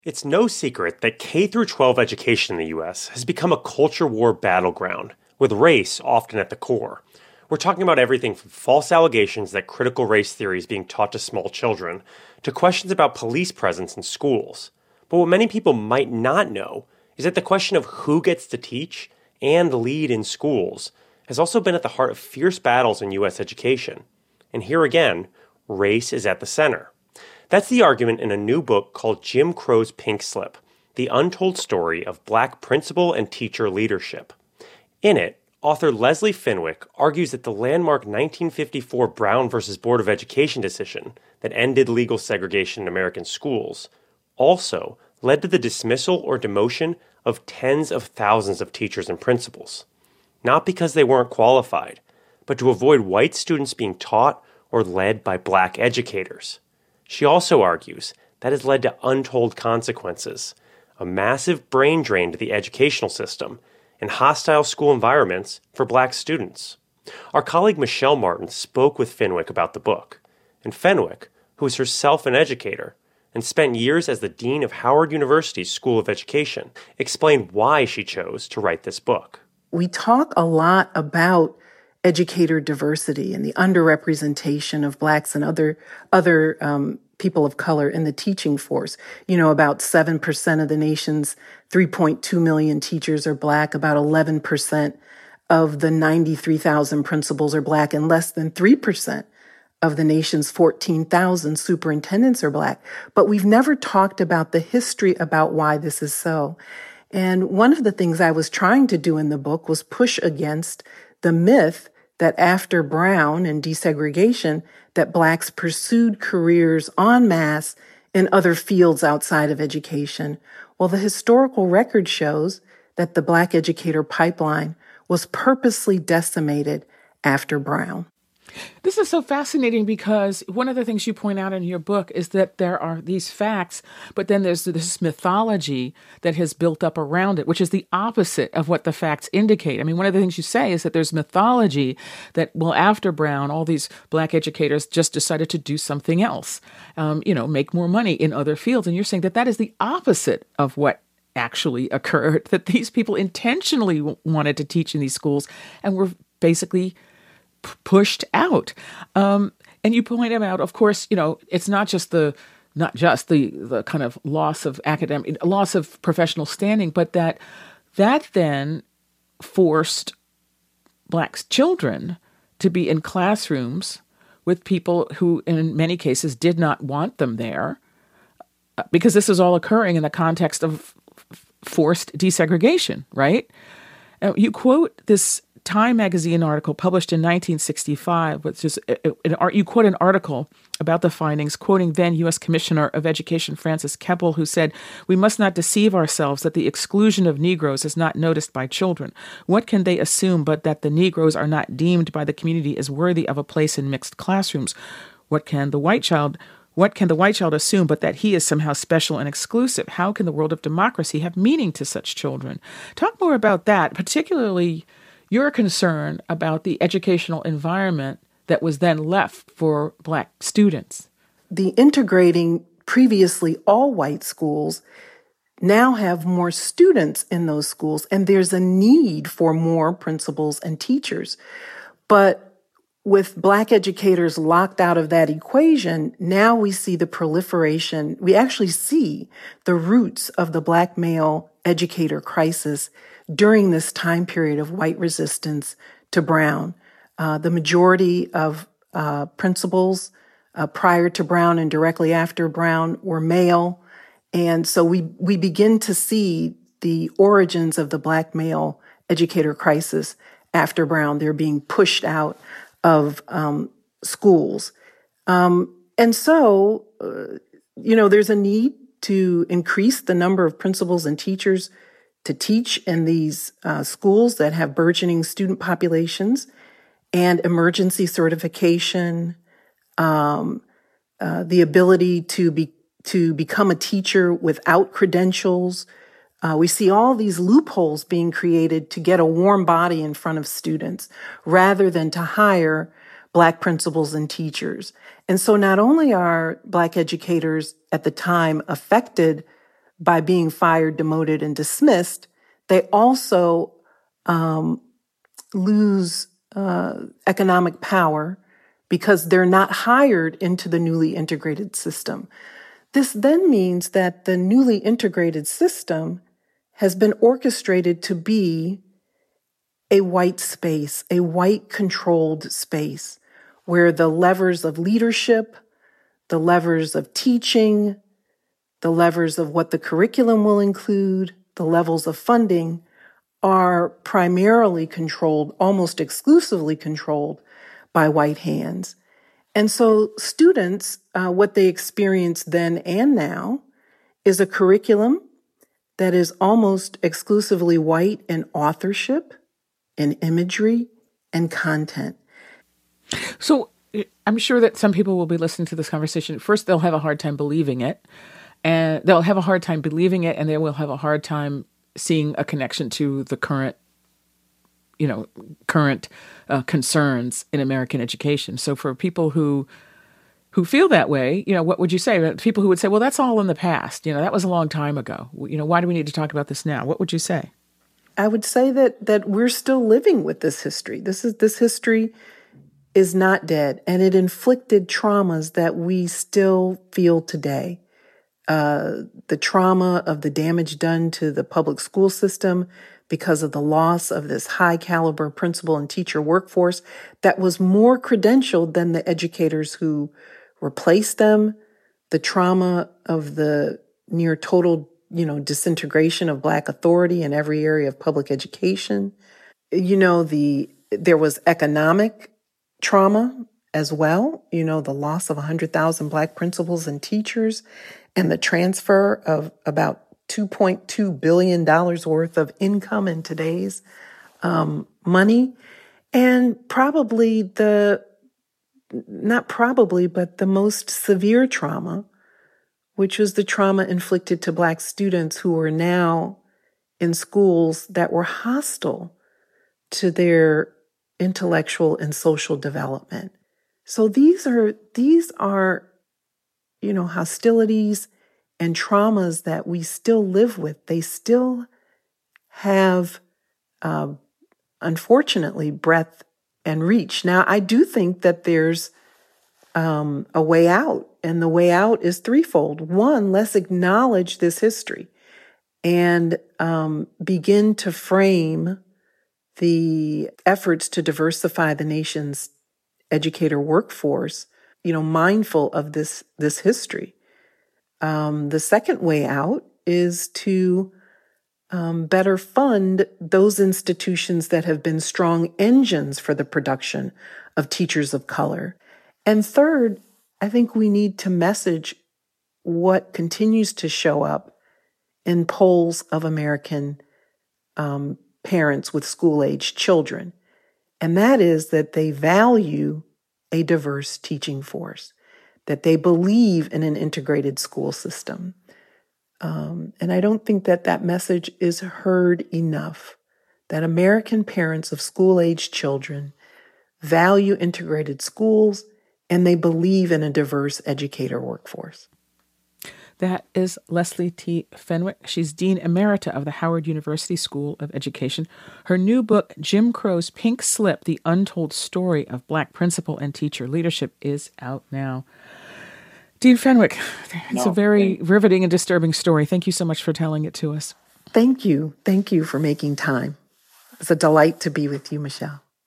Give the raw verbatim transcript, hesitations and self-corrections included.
It's no secret that K through twelve education in the U S has become a culture war battleground, with race often at the core. We're talking about everything from false allegations that critical race theory is being taught to small children, to questions about police presence in schools. But what many people might not know is that the question of who gets to teach and lead in schools has also been at the heart of fierce battles in U S education. And here again, race is at the center. That's the argument in a new book called Jim Crow's Pink Slip, The Untold Story of Black Principal and Teacher Leadership. In it, author Leslie Fenwick argues that the landmark nineteen fifty-four Brown versus Board of Education decision that ended legal segregation in American schools also led to the dismissal or demotion of tens of thousands of teachers and principals. Not because they weren't qualified, but to avoid white students being taught or led by black educators. She also argues that has led to untold consequences, a massive brain drain to the educational system, and hostile school environments for black students. Our colleague Michelle Martin spoke with Fenwick about the book, and Fenwick, who is herself an educator and spent years as the dean of Howard University's School of Education, explained why she chose to write this book. We talk a lot about educator diversity and the underrepresentation of blacks and other other um, people of color in the teaching force. You know, about seven percent of the nation's three point two million teachers are black, about eleven percent of the ninety-three thousand principals are black, and less than three percent of the nation's fourteen thousand superintendents are black. But we've never talked about the history about why this is so. And one of the things I was trying to do in the book was push against the myth that after Brown and desegregation, that blacks pursued careers en masse in other fields outside of education. Well, the historical record shows that the black educator pipeline was purposely decimated after Brown. This is so fascinating because one of the things you point out in your book is that there are these facts, but then there's this mythology that has built up around it, which is the opposite of what the facts indicate. I mean, one of the things you say is that there's mythology that, well, after Brown, all these black educators just decided to do something else, um, you know, make more money in other fields. And you're saying that that is the opposite of what actually occurred, that these people intentionally w- wanted to teach in these schools and were basically pushed out. Um, and you point out, of course, you know, it's not just the not just the the kind of loss of academic, loss of professional standing, but that that then forced black children to be in classrooms with people who, in many cases, did not want them there, because this is all occurring in the context of forced desegregation, right? Now, you quote this Time magazine article published in nineteen sixty-five, which is an art. You quote an article about the findings, quoting then U S Commissioner of Education Francis Keppel, who said, "We must not deceive ourselves that the exclusion of Negroes is not noticed by children. What can they assume but that the Negroes are not deemed by the community as worthy of a place in mixed classrooms? What can the white child What can the white child assume but that he is somehow special and exclusive? How can the world of democracy have meaning to such children?" Talk more about that, particularly your concern about the educational environment that was then left for black students. The integrating previously all white schools now have more students in those schools, and there's a need for more principals and teachers. But with black educators locked out of that equation, now we see the proliferation. We actually see the roots of the black male educator crisis during this time period of white resistance to Brown. Uh, the majority of uh, principals uh, prior to Brown and directly after Brown were male. And so we, we begin to see the origins of the black male educator crisis after Brown. They're being pushed out of um, schools. Um, and so, uh, you know, there's a need to increase the number of principals and teachers to teach in these uh, schools that have burgeoning student populations, and emergency certification, um, uh, the ability to be to become a teacher without credentials. Uh, we see all these loopholes being created to get a warm body in front of students rather than to hire black principals and teachers. And so not only are black educators at the time affected by being fired, demoted, and dismissed, they also um, lose uh, economic power because they're not hired into the newly integrated system. This then means that the newly integrated system has been orchestrated to be a white space, a white controlled space, where the levers of leadership, the levers of teaching, the levers of what the curriculum will include, the levels of funding are primarily controlled, almost exclusively controlled by white hands. And so students, uh, what they experience then and now is a curriculum that is almost exclusively white in authorship, in imagery, and content. So I'm sure that some people will be listening to this conversation. First, they'll have a hard time believing it, and they'll have a hard time believing it, and they will have a hard time seeing a connection to the current, you know, current uh, concerns in American education. So for people who who feel that way, you know, what would you say? People who would say, well, that's all in the past. You know, that was a long time ago. You know, why do we need to talk about this now? What would you say? I would say that that we're still living with this history. This is this history is not dead, and it inflicted traumas that we still feel today. Uh, the trauma of the damage done to the public school system because of the loss of this high caliber principal and teacher workforce that was more credentialed than the educators who replaced them, the trauma of the near total, you know, disintegration of Black authority in every area of public education. You know, the there was economic trauma as well, you know, the loss of one hundred thousand Black principals and teachers and the transfer of about two point two billion dollars worth of income in today's um, money. And probably the, not probably, but the most severe trauma, which was the trauma inflicted to Black students who are now in schools that were hostile to their intellectual and social development. So these are, these are, you know, hostilities and traumas that we still live with. They still have, uh, unfortunately, breadth and reach. Now, I do think that there's um, a way out, and the way out is threefold. One, let's acknowledge this history and um, begin to frame the efforts to diversify the nation's educator workforce, you know, mindful of this, this history. Um, the second way out is to um, better fund those institutions that have been strong engines for the production of teachers of color. And third, I think we need to message what continues to show up in polls of American um, parents with school-age children. And that is that they value a diverse teaching force, that they believe in an integrated school system. Um, and I don't think that that message is heard enough, that American parents of school-age children value integrated schools and they believe in a diverse educator workforce. That is Leslie T. Fenwick. She's Dean Emerita of the Howard University School of Education. Her new book, Jim Crow's Pink Slip, The Untold Story of Black Principal and Teacher Leadership, is out now. Dean Fenwick, it's no, a very riveting and disturbing story. Thank you so much for telling it to us. Thank you. Thank you for making time. It's a delight to be with you, Michelle.